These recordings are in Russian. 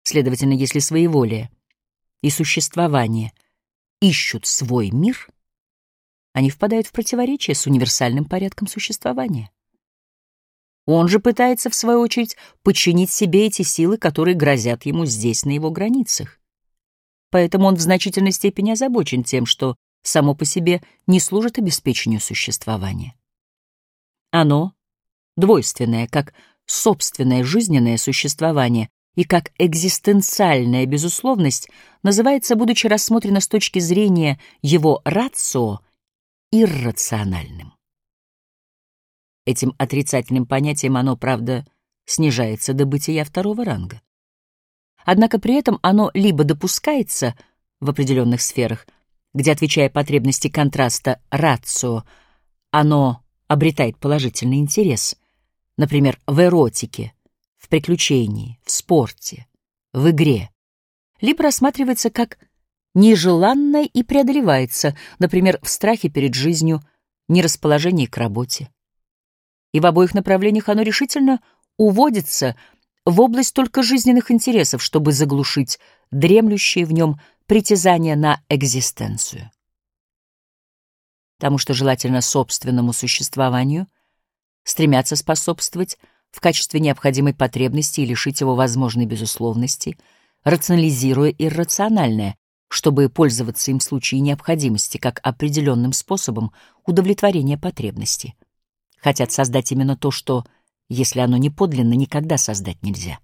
Следовательно, если своеволие и существование ищут свой мир, они впадают в противоречие с универсальным порядком существования. Он же пытается, в свою очередь, подчинить себе эти силы, которые грозят ему здесь, на его границах. Поэтому он в значительной степени озабочен тем, что само по себе не служит обеспечению существования. Оно, двойственное, как собственное жизненное существование и как экзистенциальная безусловность, называется, будучи рассмотрено с точки зрения его рацио, иррациональным. Этим отрицательным понятием оно, правда, снижается до бытия второго ранга. Однако при этом оно либо допускается в определенных сферах, где, отвечая потребности контраста рацио, оно обретает положительный интерес, например, в эротике, в приключении, в спорте, в игре, либо рассматривается как нежеланное и преодолевается, например, в страхе перед жизнью, нерасположении к работе. И в обоих направлениях оно решительно уводится в область только жизненных интересов, чтобы заглушить дремлющие в нем притязания на экзистенцию. Тому, что желательно собственному существованию, стремятся способствовать в качестве необходимой потребности и лишить его возможной безусловности, рационализируя иррациональное, чтобы пользоваться им в случае необходимости как определенным способом удовлетворения потребности. Хотят создать именно то, что, если оно не подлинно, никогда создать нельзя.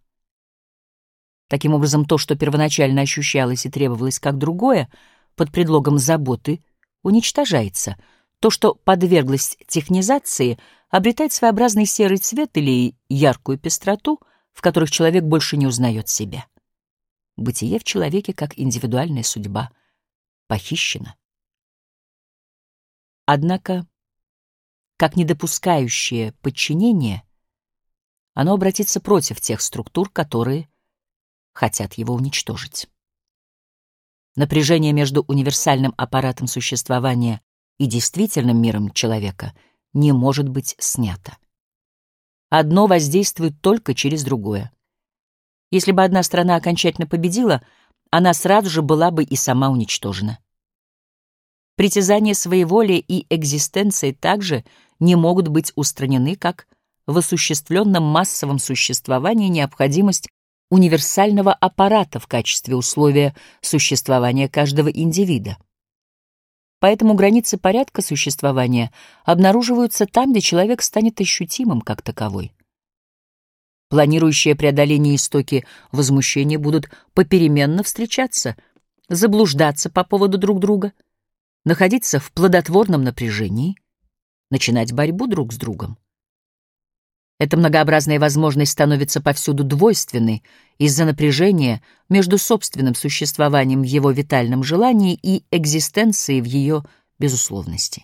Таким образом, то, что первоначально ощущалось и требовалось как другое, под предлогом заботы, уничтожается. То, что подверглось технизации, обретает своеобразный серый цвет или яркую пестроту, в которых человек больше не узнает себя. Бытие в человеке, как индивидуальная судьба, похищено. Однако, как недопускающее подчинение, оно обратится против тех структур, которые хотят его уничтожить. Напряжение между универсальным аппаратом существования и действительным миром человека не может быть снято. Одно воздействует только через другое. Если бы одна страна окончательно победила, она сразу же была бы и сама уничтожена. Притязания своеволия и экзистенции также не могут быть устранены, как в осуществленном массовом существовании необходимость универсального аппарата в качестве условия существования каждого индивида. Поэтому границы порядка существования обнаруживаются там, где человек станет ощутимым как таковой. Планирующие преодоление истоки возмущения будут попеременно встречаться, заблуждаться по поводу друг друга, находиться в плодотворном напряжении, начинать борьбу друг с другом. Эта многообразная возможность становится повсюду двойственной из-за напряжения между собственным существованием в его витальном желании и экзистенцией в ее безусловности.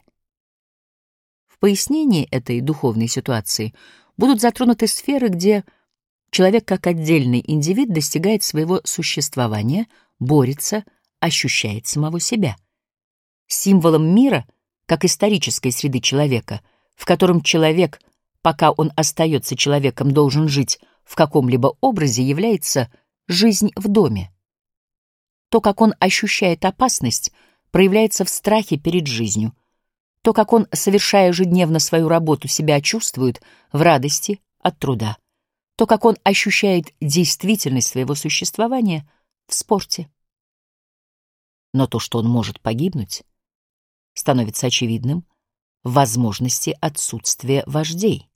В пояснении этой духовной ситуации будут затронуты сферы, где человек как отдельный индивид достигает своего существования, борется, ощущает самого себя. Символом мира, как исторической среды человека, в котором человек, пока он остается человеком, должен жить в каком-либо образе, является жизнь в доме. То, как он ощущает опасность, проявляется в страхе перед жизнью. То, как он, совершая ежедневно свою работу, себя чувствует в радости от труда. То, как он ощущает действительность своего существования в спорте. Но то, что он может погибнуть, становится очевидным в возможности отсутствия вождей.